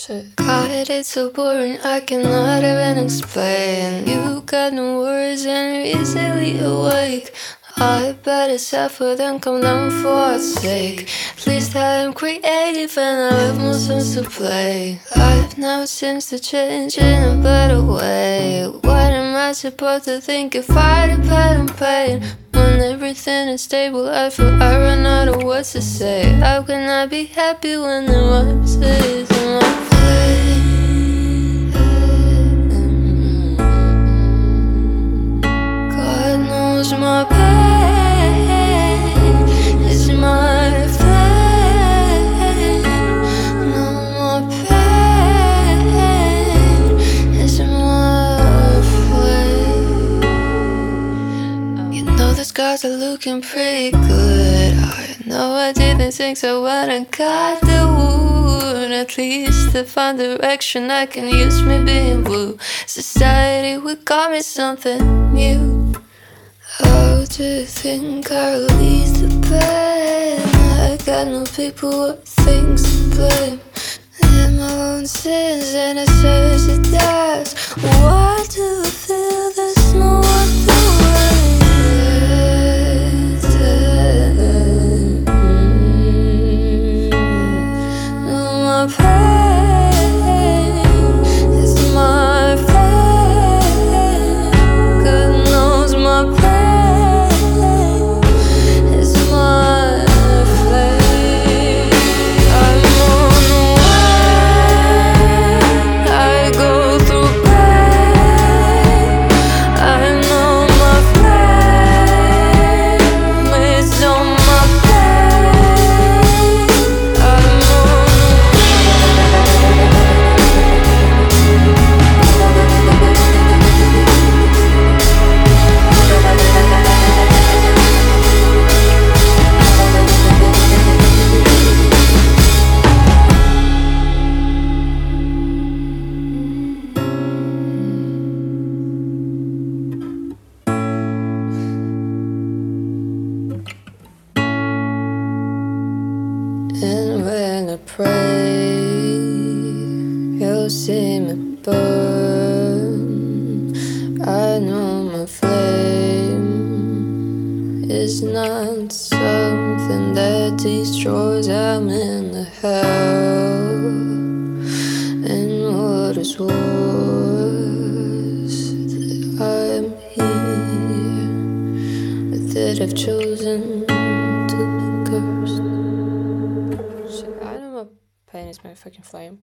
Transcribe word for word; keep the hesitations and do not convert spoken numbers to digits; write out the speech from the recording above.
Shit. God, it's so boring, I cannot even explain. You got no words and you're easily awake. I better suffer than come down for God's sake. At least I am creative and I have more songs to play. Life now seems to change in a better way. What am I supposed to think if I depend on pain? When everything is stable, I feel I run out of words to say. How can I be happy when the words is in my plane? God knows my pain is my flame. No, my pain is my flame. You know the scars are looking pretty good. I know I didn't think so when I got the wound. At least I found direction, I can use me being blue. Society would call me something new. How do you think I release the pain? I got no people or things to blame. And my own sins and it says it does. Why do I feel there's no other way? No, my pain is my flame. God knows my pain is my flame. I'm on the way. I go through pain. I know my flame is on my pain. I'm on And when I pray, you'll see me burn. I know my flame is not something that destroys. I'm in the hell, and what is worse, that I'm here, but that I've chosen to be cursed. Shit, I know my pain is my fucking flame.